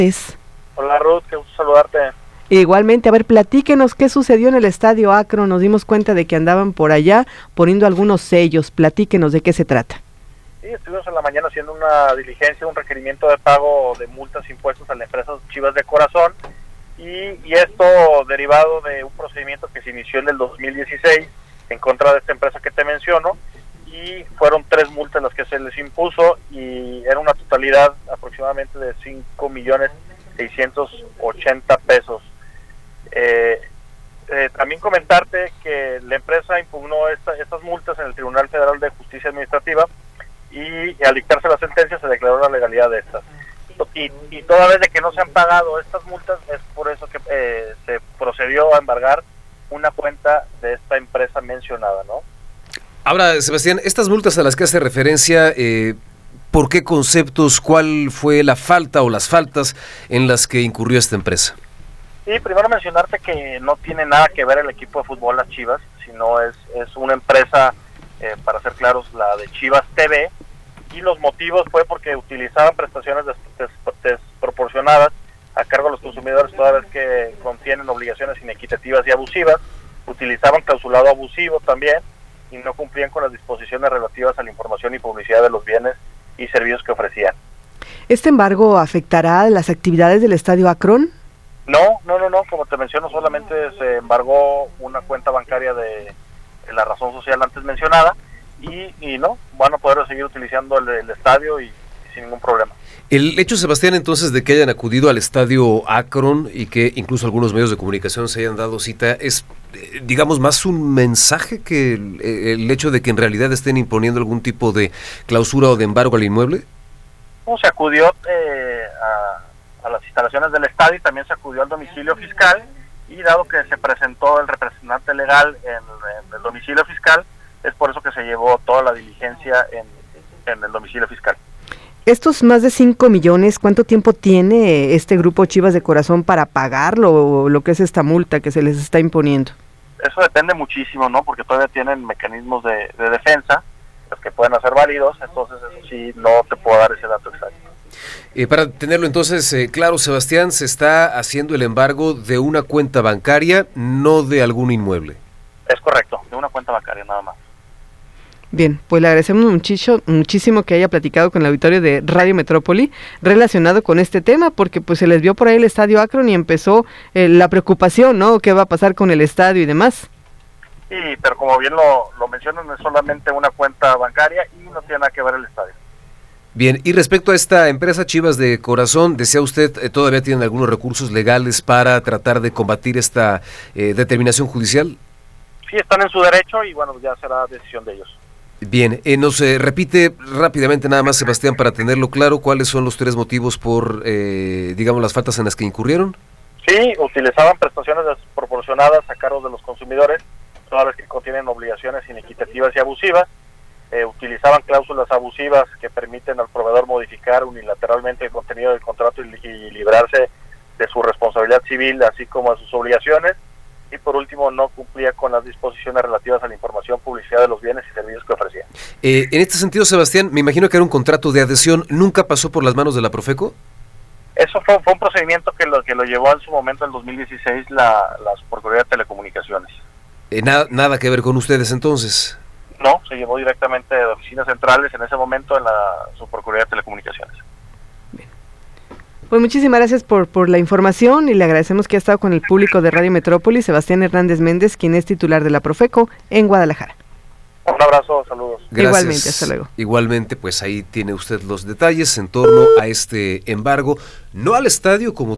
Hola Ruth, qué gusto saludarte. Igualmente, a ver, platíquenos qué sucedió en el Estadio Akron. Nos dimos cuenta de que andaban por allá poniendo algunos sellos. Platíquenos de qué se trata. Sí, estuvimos en la mañana haciendo una diligencia, un requerimiento de pago de multas impuestos a la empresa Chivas de Corazón y esto derivado de un procedimiento que se inició en el 2016 en contra de esta empresa que te menciono, y fueron 3 multas las que se les impuso y era una totalidad aproximadamente de 5,680,000 pesos. También comentarte que la empresa impugnó estas multas en el Tribunal Federal de Justicia Administrativa y al dictarse la sentencia se declaró la legalidad de estas. Y toda vez de que no se han pagado estas multas, es por eso que se procedió a embargar una cuenta de esta empresa mencionada, ¿no? Ahora, Sebastián, estas multas a las que hace referencia, ¿por qué conceptos? ¿Cuál fue la falta o las faltas en las que incurrió esta empresa? Sí, primero mencionarte que no tiene nada que ver el equipo de fútbol Las Chivas, sino es una empresa, para ser claros, la de Chivas TV, y los motivos fue porque utilizaban prestaciones desproporcionadas a cargo de los consumidores toda vez que contienen obligaciones inequitativas y abusivas, utilizaban clausulado abusivo también y no cumplían con las disposiciones relativas a la información y publicidad de los bienes y servicios que ofrecían. ¿Este embargo afectará las actividades del Estadio Akron? No, como te menciono, solamente se embargó una cuenta bancaria de la razón social antes mencionada y no, van a poder seguir utilizando el estadio y sin ningún problema. El hecho, Sebastián, entonces, de que hayan acudido al Estadio Akron y que incluso algunos medios de comunicación se hayan dado cita, es, digamos, más un mensaje que el hecho de que en realidad estén imponiendo algún tipo de clausura o de embargo al inmueble. No, se acudió a las instalaciones del estadio y también se acudió al domicilio fiscal, y dado que se presentó el representante legal en el domicilio fiscal, es por eso que se llevó toda la diligencia en el domicilio fiscal. Estos más de 5 millones, ¿cuánto tiempo tiene este grupo Chivas de Corazón para pagar lo que es esta multa que se les está imponiendo? Eso depende muchísimo, ¿no? Porque todavía tienen mecanismos de defensa, los que pueden hacer válidos, entonces eso sí, no te puedo dar ese dato exacto. Para tenerlo entonces claro, Sebastián, se está haciendo el embargo de una cuenta bancaria, no de algún inmueble. Es correcto, de una cuenta bancaria nada más. Bien, pues le agradecemos muchísimo que haya platicado con el auditorio de Radio Metrópoli relacionado con este tema, porque pues se les vio por ahí el Estadio Akron y empezó la preocupación, ¿no? ¿Qué va a pasar con el estadio y demás? Sí, pero como bien lo mencionan, es solamente una cuenta bancaria y no tiene nada que ver el estadio. Bien, y respecto a esta empresa Chivas de Corazón, ¿desea usted, todavía tienen algunos recursos legales para tratar de combatir esta determinación judicial? Sí, están en su derecho y bueno, ya será decisión de ellos. Bien, nos repite rápidamente nada más, Sebastián, para tenerlo claro, ¿cuáles son los 3 motivos por, digamos, las faltas en las que incurrieron? Sí, utilizaban prestaciones desproporcionadas a cargo de los consumidores, todas las que contienen obligaciones inequitativas y abusivas, utilizaban cláusulas abusivas que permiten al proveedor modificar unilateralmente el contenido del contrato y librarse de su responsabilidad civil, así como de sus obligaciones. Y por último, no cumplía con las disposiciones relativas a la información, publicidad de los bienes y servicios que ofrecía. En este sentido, Sebastián, me imagino que era un contrato de adhesión, ¿nunca pasó por las manos de la Profeco? Eso fue un procedimiento que lo llevó en su momento, en 2016, la Procuraduría de Telecomunicaciones. Nada que ver con ustedes entonces. No, se llevó directamente de oficinas centrales en ese momento en la Subprocuraduría de Telecomunicaciones. Pues muchísimas gracias por la información y le agradecemos que ha estado con el público de Radio Metrópoli, Sebastián Hernández Méndez, quien es titular de la Profeco en Guadalajara. Un abrazo, saludos. Gracias. Igualmente, hasta luego. Igualmente, pues ahí tiene usted los detalles en torno a este embargo, no al estadio como